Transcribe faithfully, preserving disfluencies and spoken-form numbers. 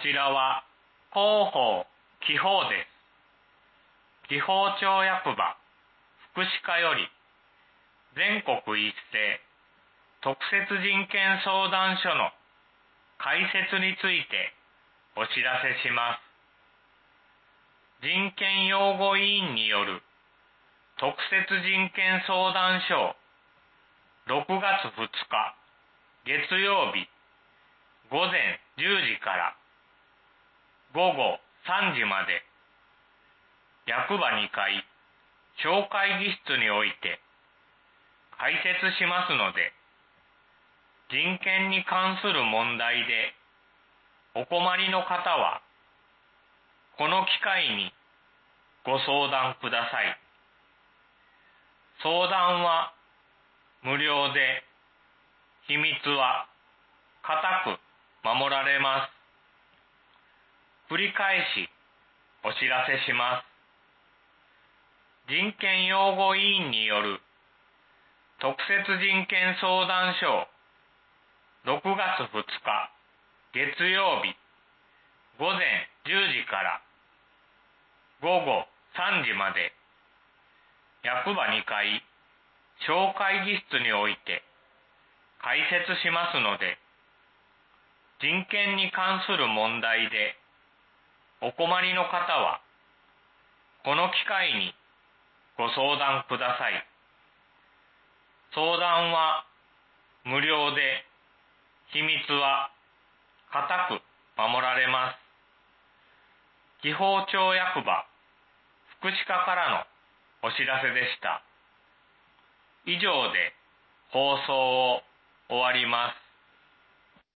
ちらは広報紀報です。紀宝町役場福祉課より全国一斉特設人権相談所の開設についてお知らせします。人権擁護委員による特設人権相談所をろくがつふつか月曜日ごぜんじゅうじからごごさんじまで役場にかい小会議室において開設しますので、人権に関する問題でお困りの方はこの機会にご相談ください。相談は無料で、秘密は固く守られます。繰り返しお知らせします。人権擁護委員による特設人権相談所をろくがつふつか月曜日ごぜんじゅうじからごごさんじまで役場にかい小会議室において開設しますので、人権に関する問題でお困りの方はこの機会にご相談ください。相談は無料で、秘密は固く守られます。紀宝町役場福祉課からのお知らせでした。以上で放送を終わります。